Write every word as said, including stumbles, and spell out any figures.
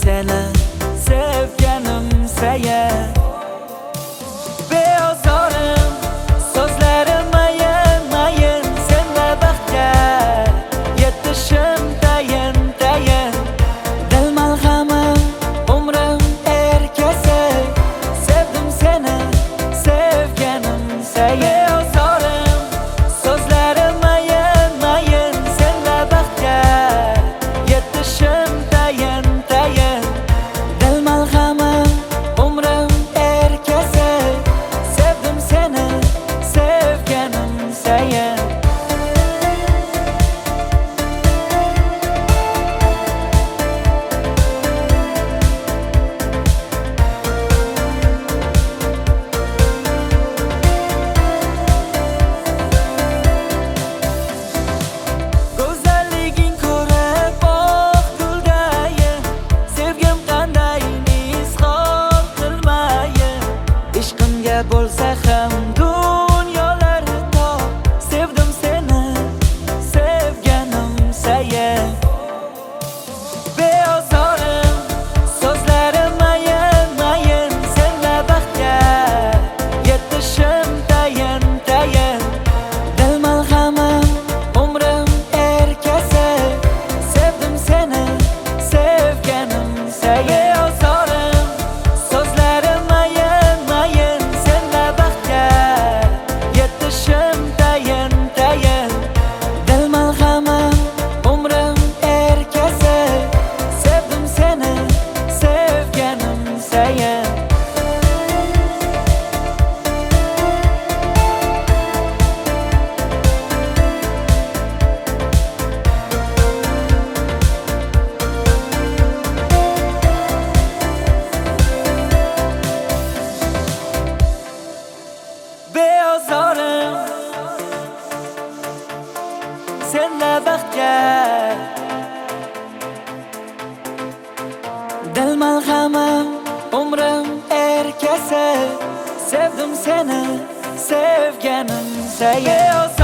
seni sevganim sayin. Beozorim so'zlarim mayin mayin, senla baxtga yetishim tayin tayin. Dil malhamim umrim erkasi, sevdim seni sevganim sayin. Beozorim so'zlarim mayin mayin, senla baxtga yetishim tayin tayin. Dil malhamim umrim erkasi, sevdim seni sevganim sayin. Go'zalliging ko'rib oq guldayin, sevgim qanday izhor qilmayin. Ishqimga bo'lsa ham dunyolar tor, sevdim seni sevganim sayin. Beozorim so'zlarim mayin mayin, senla baxtga yetishim tayin tayin. Dil malhamim umrim erkasi, sevdim seni sevganim sayin. Beozorim so'zlarim mayin mayin, senla baxtga yetishim tayin tayin. Dil malhamim umrim erkasi, sevdim seni sevganim sayin. Beozorim senla baxtga, dil malhamim umrim erkasi, sevdim seni sevganim sayin.